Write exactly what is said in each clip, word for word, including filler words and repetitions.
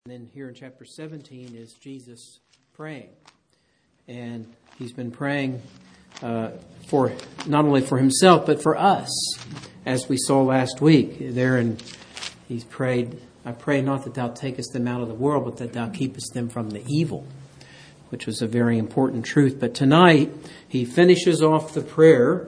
And then here in chapter seventeen is Jesus praying. And he's been praying uh, for not only for himself, but for us, as we saw last week. There, and he's prayed, I pray not that thou takest them out of the world, but that thou keepest them from the evil, which was a very important truth. But tonight, he finishes off the prayer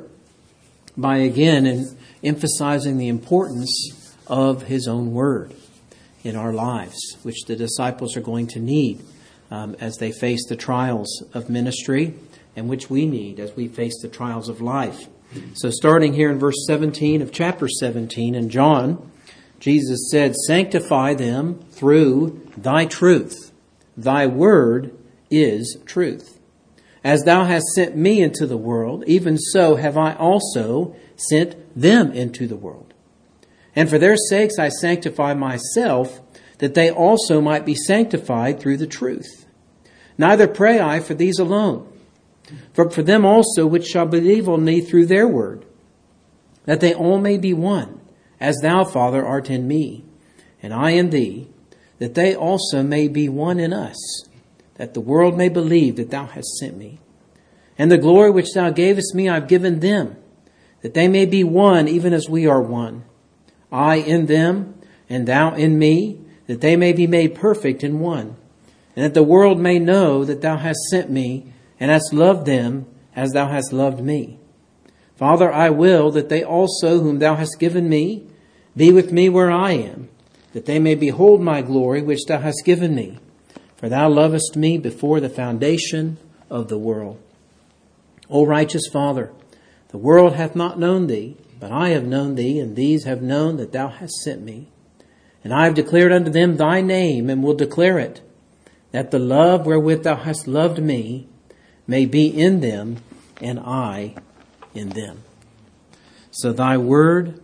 by again and emphasizing the importance of his own word in our lives, which the disciples are going to need um, as they face the trials of ministry, and which we need as we face the trials of life. So starting here in verse seventeen of chapter seventeen in John, Jesus said, "Sanctify them through thy truth. Thy word is truth. As thou hast sent me into the world, even so have I also sent them into the world. And for their sakes I sanctify myself, that they also might be sanctified through the truth. Neither pray I for these alone, but for them also which shall believe on thee through their word, that they all may be one, as thou, Father, art in me, and I in thee, that they also may be one in us, that the world may believe that thou hast sent me. And the glory which thou gavest me I've given them, that they may be one even as we are one. I in them, and thou in me, that they may be made perfect in one, and that the world may know that thou hast sent me, and hast loved them as thou hast loved me. Father, I will that they also whom thou hast given me be with me where I am, that they may behold my glory which thou hast given me. For thou lovest me before the foundation of the world. O righteous Father, the world hath not known thee, but I have known thee, and these have known that thou hast sent me. And I have declared unto them thy name, and will declare it, that the love wherewith thou hast loved me may be in them, and I in them. So thy word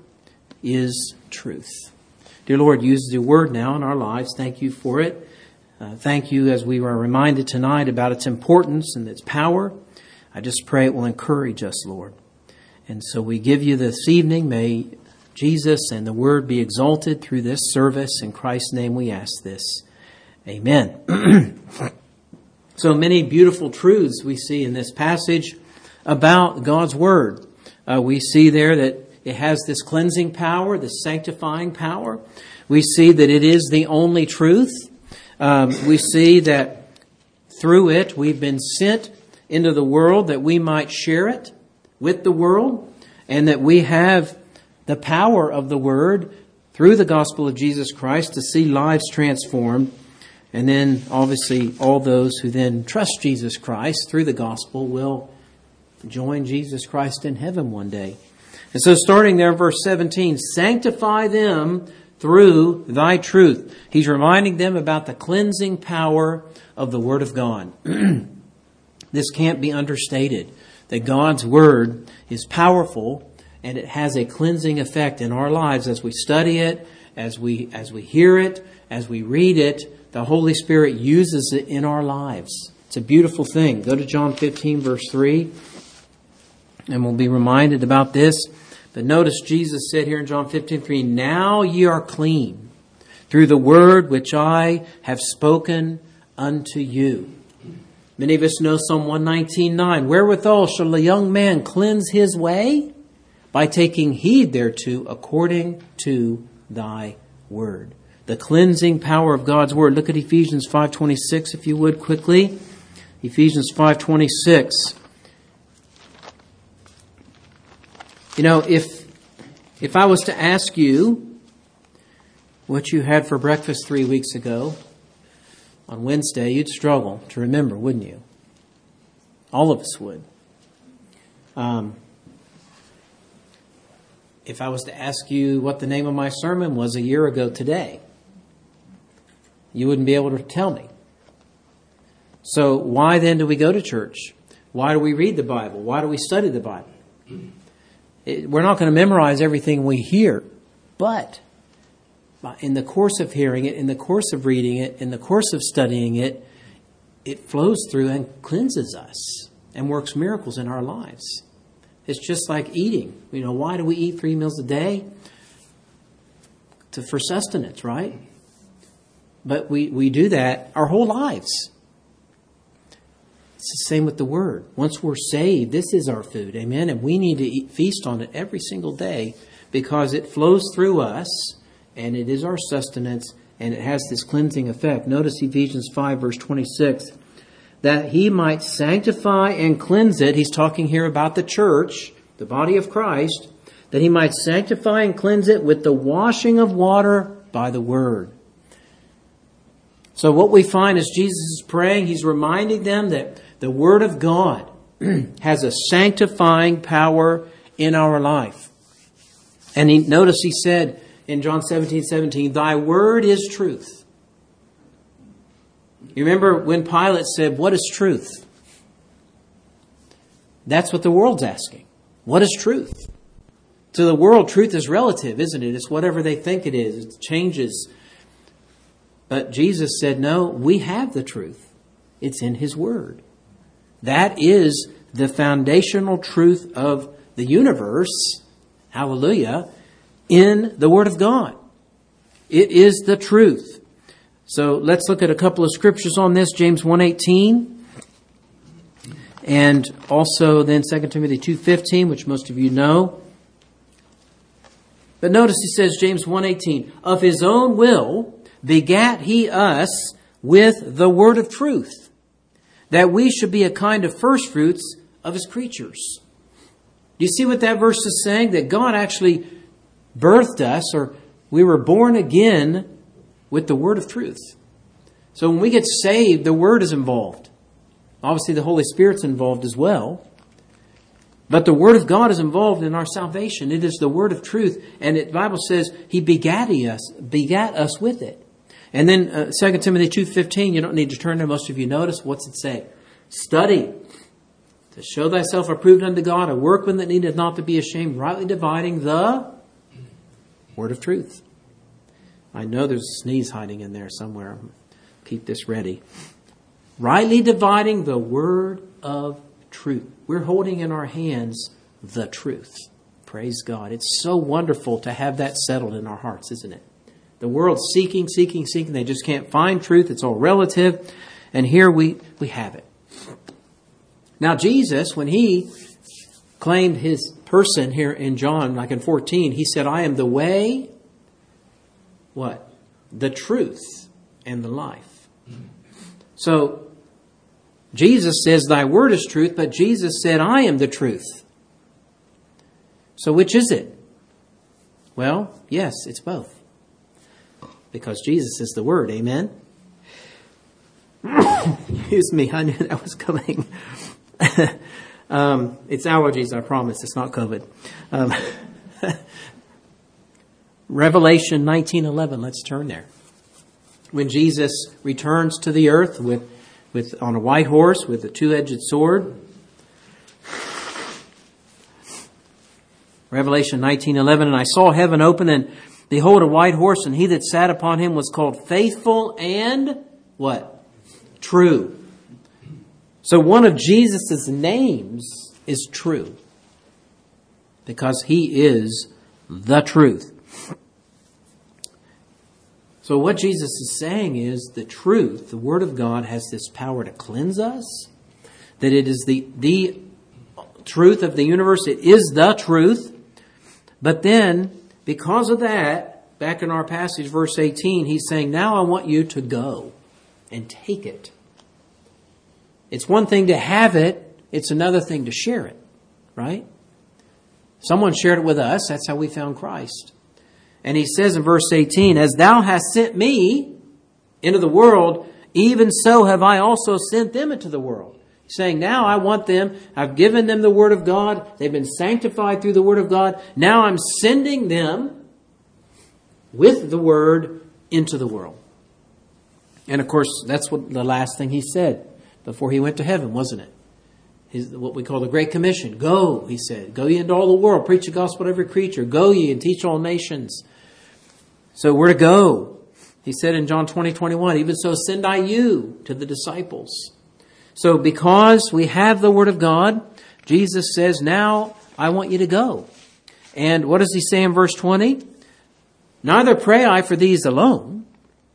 is truth. Dear Lord, use the word now in our lives. Thank you for it. Uh, thank you as we were reminded tonight about its importance and its power. I just pray it will encourage us, Lord. And so we give you this evening. May Jesus and the word be exalted through this service. In Christ's name we ask this. Amen. So many beautiful truths we see in this passage about God's word. Uh, we see there that it has this cleansing power, this sanctifying power. We see that it is the only truth. Um, we see that through it we've been sent into the world that we might share it with the world, and that we have the power of the word through the gospel of Jesus Christ to see lives transformed. And then obviously all those who then trust Jesus Christ through the gospel will join Jesus Christ in heaven one day. And so starting there in verse seventeen, sanctify them through thy truth. He's reminding them about the cleansing power of the word of God. This can't be understated, that God's word is powerful and it has a cleansing effect in our lives as we study it, as we as we hear it, as we read it. The Holy Spirit uses it in our lives. It's a beautiful thing. Go to John fifteen, verse three, and we'll be reminded about this. But notice Jesus said here in John fifteen, three, now ye are clean through the word which I have spoken unto you. Many of us know Psalm one nineteen, nine. Wherewithal shall a young man cleanse his way? By taking heed thereto according to thy word. The cleansing power of God's word. Look at Ephesians five twenty-six, if you would, quickly. Ephesians five twenty-six. You know, if if I was to ask you what you had for breakfast three weeks ago, on Wednesday, you'd struggle to remember, wouldn't you? All of us would. Um, if I was to ask you what the name of my sermon was a year ago today, you wouldn't be able to tell me. So why then do we go to church? Why do we read the Bible? Why do we study the Bible? It, we're not going to memorize everything we hear, but in the course of hearing it, in the course of reading it, in the course of studying it, it flows through and cleanses us and works miracles in our lives. It's just like eating. You know, why do we eat three meals a day? To, for sustenance, right? But we, we do that our whole lives. It's the same with the Word. Once we're saved, this is our food. Amen? And we need to eat, feast on it every single day because it flows through us and it is our sustenance and it has this cleansing effect. Notice Ephesians five, verse twenty-six. That he might sanctify and cleanse it. He's talking here about the church, the body of Christ. That he might sanctify and cleanse it with the washing of water by the Word. So what we find as Jesus is praying, he's reminding them that the Word of God has a sanctifying power in our life. And he, notice he said in John seventeen seventeen, thy word is truth. You remember when Pilate said, what is truth? That's what the world's asking. What is truth? To the world, truth is relative, isn't it? It's whatever they think it is. It changes. But Jesus said, no, we have the truth. It's in His Word. That is the foundational truth of the universe, hallelujah, in the Word of God. It is the truth. So let's look at a couple of scriptures on this. James one eighteen. And also then Second Timothy two fifteen, which most of you know. But notice he says, James one eighteen, of His own will begat He us with the word of truth, that we should be a kind of first fruits of His creatures. Do you see what that verse is saying? That God actually birthed us, or we were born again with the word of truth. So when we get saved, the Word is involved. Obviously the Holy Spirit's involved as well. But the Word of God is involved in our salvation. It is the Word of truth. And the Bible says He begat us, begat us with it. And then uh, Second Timothy two fifteen, you don't need to turn there. Most of you notice. What's it say? Study to show thyself approved unto God, a workman that needeth not to be ashamed, rightly dividing the word of truth. I know there's a sneeze hiding in there somewhere. Keep this ready. Rightly dividing the word of truth. We're holding in our hands the truth. Praise God. It's so wonderful to have that settled in our hearts, isn't it? The world's seeking, seeking, seeking. They just can't find truth. It's all relative. And here we, we have it. Now Jesus, when He claimed His person here in John, like in fourteen, He said, I am the way, what? The truth and the life. So Jesus says, thy word is truth, but Jesus said, I am the truth. So which is it? Well, yes, it's both. Because Jesus is the Word. Amen? Excuse me, I knew that was coming. um, it's allergies, I promise. It's not COVID. Um, Revelation nineteen eleven, let's turn there. When Jesus returns to the earth with, with on a white horse with a two-edged sword. Revelation nineteen eleven, and I saw heaven open, and behold, a white horse, and he that sat upon him was called Faithful and what? True. So one of Jesus' names is true. Because He is the truth. So what Jesus is saying is the truth, the Word of God, has this power to cleanse us. That it is the, the truth of the universe. It is the truth. But then, because of that, back in our passage, verse eighteen, He's saying, now I want you to go and take it. It's one thing to have it. It's another thing to share it. Right? Someone shared it with us. That's how we found Christ. And He says in verse eighteen, as thou hast sent me into the world, even so have I also sent them into the world. He's saying, now I want them. I've given them the Word of God. They've been sanctified through the Word of God. Now I'm sending them with the Word into the world. And of course, that's what the last thing He said before He went to heaven, wasn't it? His, what we call the Great Commission. Go, He said. Go ye into all the world. Preach the gospel to every creature. Go ye and teach all nations. So we're to go. He said in John twenty, twenty-one, even so send I you to the disciples. So because we have the Word of God, Jesus says, now I want you to go. And what does He say in verse twenty? Neither pray I for these alone.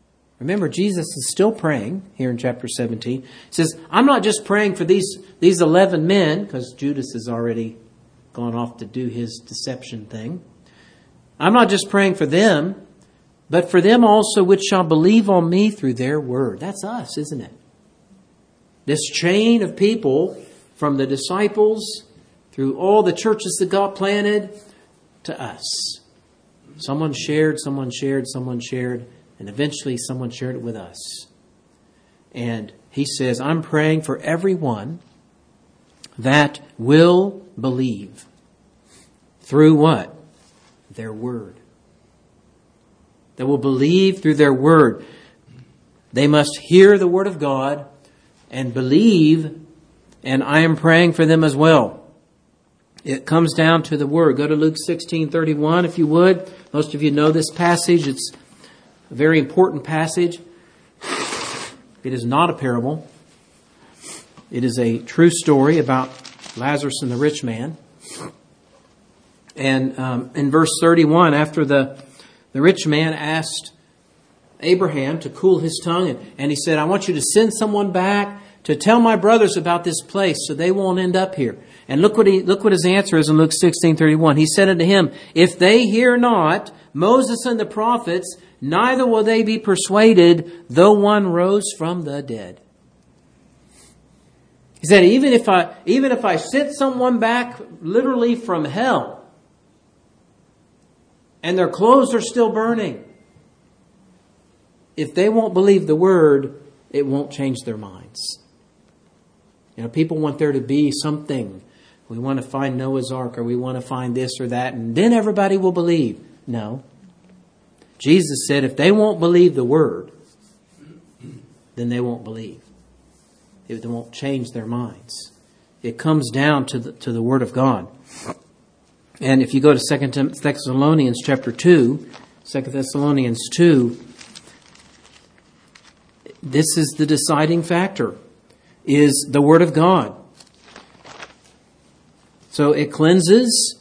Remember, Jesus is still praying here in chapter seventeen. He says, I'm not just praying for these, these eleven men, because Judas has already gone off to do his deception thing. I'm not just praying for them, but for them also which shall believe on me through their word. That's us, isn't it? This chain of people from the disciples through all the churches that God planted to us. Someone shared, someone shared, someone shared, and eventually someone shared it with us. And he says, I'm praying for everyone that will believe. Through what? Their word. That will believe through their word. They must hear the word of God and believe, and I am praying for them as well. It comes down to the word. Go to Luke sixteen thirty-one if you would. Most of you know this passage. It's a very important passage. It is not a parable. It is a true story about Lazarus and the rich man. And um, in verse thirty-one, after the, the rich man asked Abraham to cool his tongue, and, and he said, I want you to send someone back to tell my brothers about this place so they won't end up here. And look what he look what his answer is in Luke sixteen thirty-one. He said unto him, if they hear not Moses and the prophets, neither will they be persuaded, though one rose from the dead. He said, even if I even if I sent someone back literally from hell, and their clothes are still burning, if they won't believe the word, it won't change their minds. You know, people want there to be something. We want to find Noah's Ark, or we want to find this or that, and then everybody will believe. No. Jesus said if they won't believe the word, then they won't believe. It won't change their minds. It comes down to the, to the word of God. And if you go to Second Thessalonians chapter two, Second Thessalonians two, this is the deciding factor, is the word of God. So it cleanses,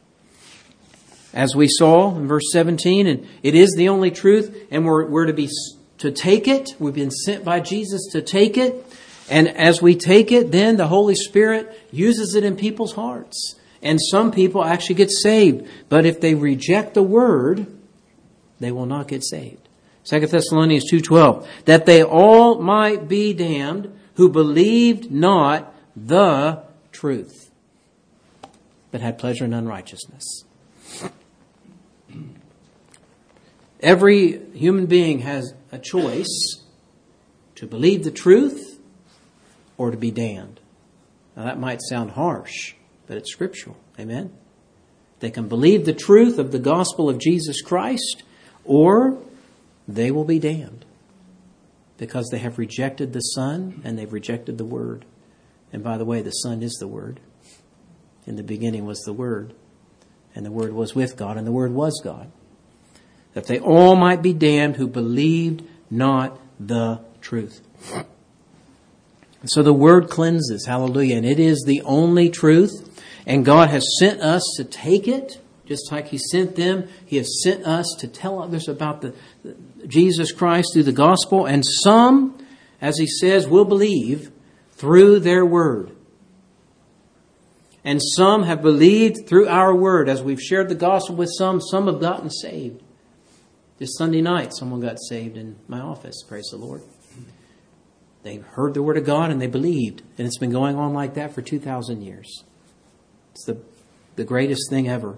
as we saw in verse seventeen, and it is the only truth, and we're, we're to be to take it. We've been sent by Jesus to take it. And as we take it, then the Holy Spirit uses it in people's hearts. And some people actually get saved. But if they reject the word, they will not get saved. Second Thessalonians two twelve, that they all might be damned who believed not the truth, but had pleasure in unrighteousness. Every human being has a choice to believe the truth or to be damned. Now that might sound harsh, but it's scriptural. Amen? They can believe the truth of the gospel of Jesus Christ, or they will be damned because they have rejected the Son and they've rejected the Word. And by the way, the Son is the Word. In the beginning was the Word, and the Word was with God, and the Word was God. That they all might be damned who believed not the truth. So the Word cleanses, hallelujah, and it is the only truth. And God has sent us to take it, just like He sent them. He has sent us to tell others about the, the Jesus Christ through the gospel. And some, as He says, will believe through their word. And some have believed through our word. As we've shared the gospel with some, some have gotten saved. This Sunday night, someone got saved in my office. Praise the Lord. They heard the word of God and they believed. And it's been going on like that for two thousand years. It's the, the greatest thing ever.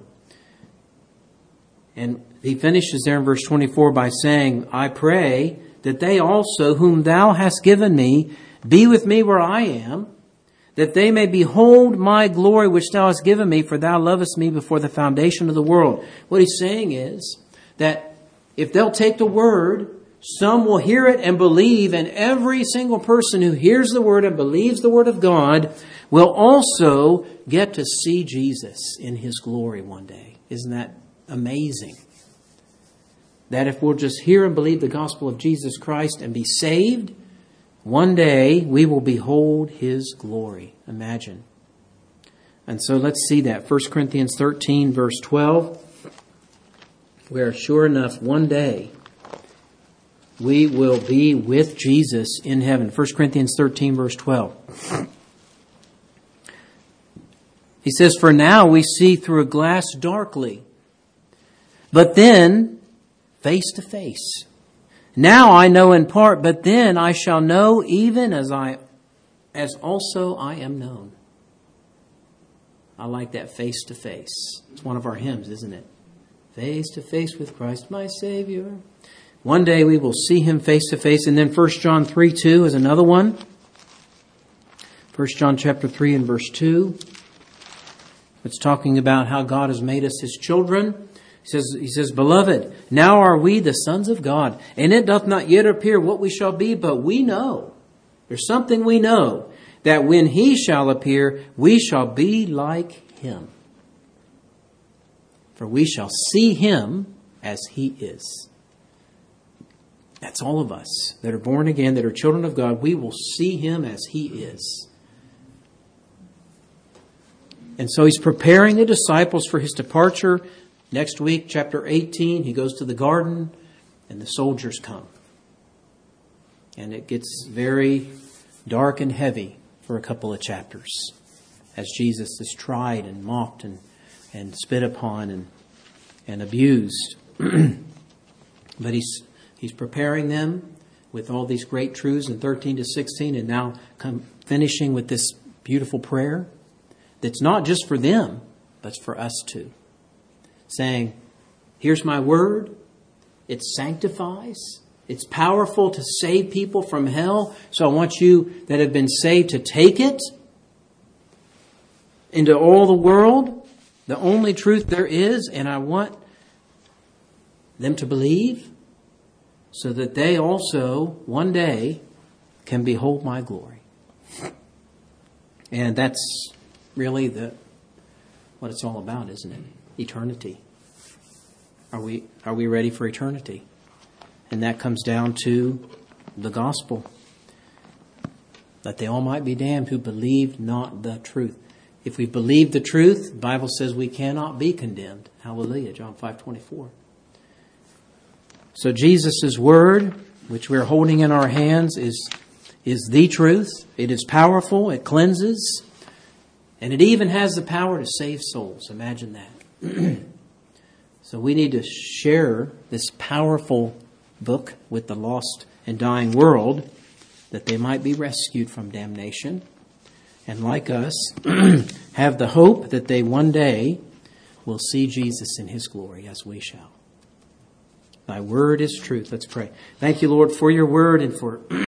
And he finishes there in verse twenty-four by saying, I pray that they also, whom thou hast given me, be with me where I am, that they may behold my glory which thou hast given me, for thou lovest me before the foundation of the world. What he's saying is that if they'll take the word, some will hear it and believe, and every single person who hears the word and believes the word of God will also get to see Jesus in His glory one day. Isn't that amazing? That if we'll just hear and believe the gospel of Jesus Christ and be saved, one day we will behold His glory. Imagine. And so let's see that. First Corinthians thirteen, verse twelve, where sure enough, one day we will be with Jesus in heaven. First Corinthians thirteen, verse twelve. He says, "For now we see through a glass darkly, but then face to face. Now I know in part, but then I shall know even as I, as also I am known." I like that, face to face. It's one of our hymns, isn't it? Face to face with Christ my Savior. One day we will see Him face to face. And then First John three two is another one. First John chapter three and verse two. It's talking about how God has made us His children. He says, he says, "Beloved, now are we the sons of God, and it doth not yet appear what we shall be, but we know." There's something we know, that when He shall appear, we shall be like Him. For we shall see Him as He is. That's all of us that are born again, that are children of God. We will see Him as He is. And so He's preparing the disciples for His departure. Next week, chapter eighteen, He goes to the garden and the soldiers come. And it gets very dark and heavy for a couple of chapters as Jesus is tried and mocked and, and spit upon and, and abused. But he's, he's preparing them with all these great truths in thirteen to sixteen, and now come finishing with this beautiful prayer that's not just for them, but it's for us too. Saying, here's my word. It sanctifies. It's powerful to save people from hell. So I want you that have been saved to take it into all the world, the only truth there is, and I want them to believe so that they also one day can behold my glory. And that's really the what it's all about, isn't it? Eternity. Are we are we ready for eternity? And that comes down to the gospel. That they all might be damned who believed not the truth. If we believe the truth, the Bible says we cannot be condemned. Hallelujah, John five twenty-four. So Jesus' word, which we're holding in our hands, is, is the truth. It is powerful. It cleanses. And it even has the power to save souls. Imagine that. So we need to share this powerful book with the lost and dying world, that they might be rescued from damnation. And like us, have the hope that they one day will see Jesus in His glory, as we shall. Thy word is truth. Let's pray. Thank you, Lord, for your word and for